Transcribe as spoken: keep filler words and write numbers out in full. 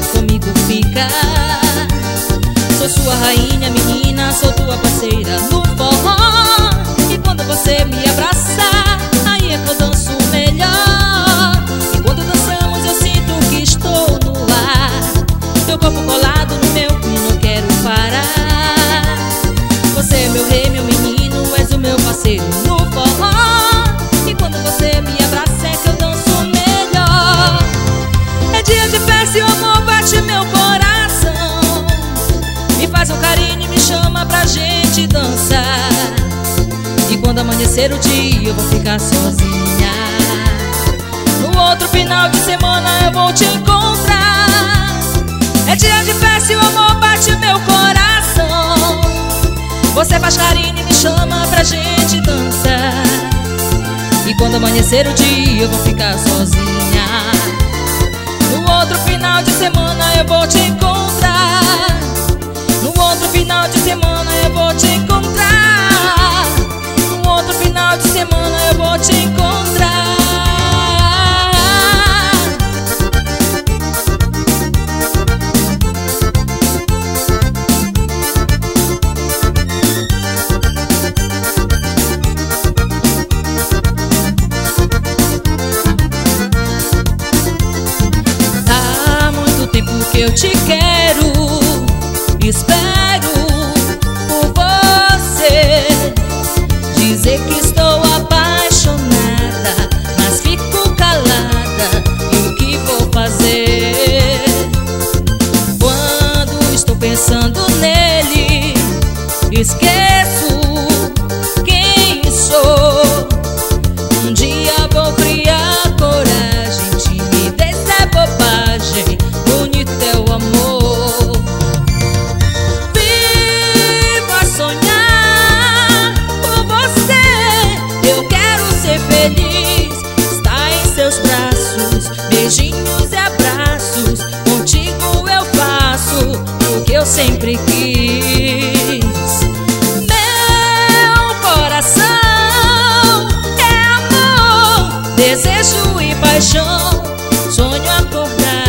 comigo ficar. Sou sua rainha, menina, sou tua parceira no forró. E quando você me abraçar, aí é que eu danço melhor. E quando dançamos eu sinto que estou no ar. Teu corpo colado no meu e não quero parar. Você é meu rei, meu menino, és o meu parceiro no forró. E quando você me abraça é que eu danço melhor. É dia de festa e o amor bate meu coração. Me faz um carinho e me chama pra gente dançar. E quando amanhecer o dia eu vou ficar sozinha. No outro final de semana eu vou te encontrar. É dia de festa e o amor bate meu coração. Você faz carinho e me chama pra gente dançar. E quando amanhecer o dia eu vou ficar sozinha. No outro final de semana eu vou te encontrar. No outro final de semana eu vou te encontrar. No outro final de semana eu vou te encontrar. Há muito tempo que eu te quero, espero por você. Dizer que estou apaixonada, mas fico calada. E o que vou fazer? Quando estou pensando nele, esqueço quem sou. Um dia vou criar coragem, timidez é bobagem, bonito é o amor. Vivo a sonhar por você, eu quero ser feliz. Estar em seus braços, beijinhos e abraços. Contigo eu faço o que eu sempre quis. Meu coração é amor, desejo e paixão. Sonho acordar